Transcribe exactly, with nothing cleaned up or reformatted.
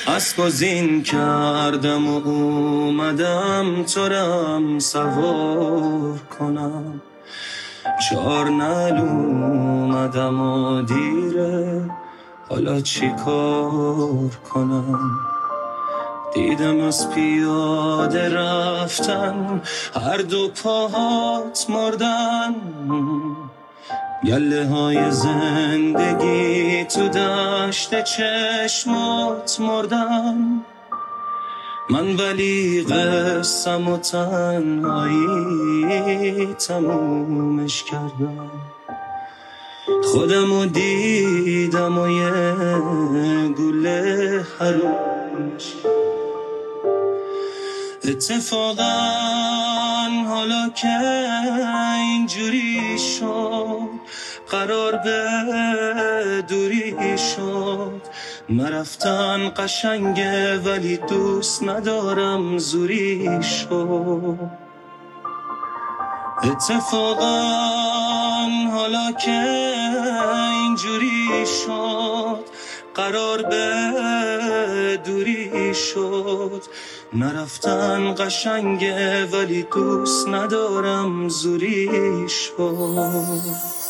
اسب و زین کردم و اومدم تورم سوار کنم، چار نل اومدم و دیره، حالا چی کار کنم؟ دیدم از پیاده رفتن هر دو پاهات مردن، گله های زندگی تو دشت چشمات مردن. من ولی قسم و تنهایی تمومش کردم، خودمو دیدم و یه گوله حرومش. اتفاقا حالا که اینجوری شد، قرار به دوری شد، نرفتن قشنگه ولی دوست ندارم زوری شد. اتفاقا حالا که اینجوری شد، قرار به دوری شد، نرفتن قشنگه ولی دوست ندارم زوری شد.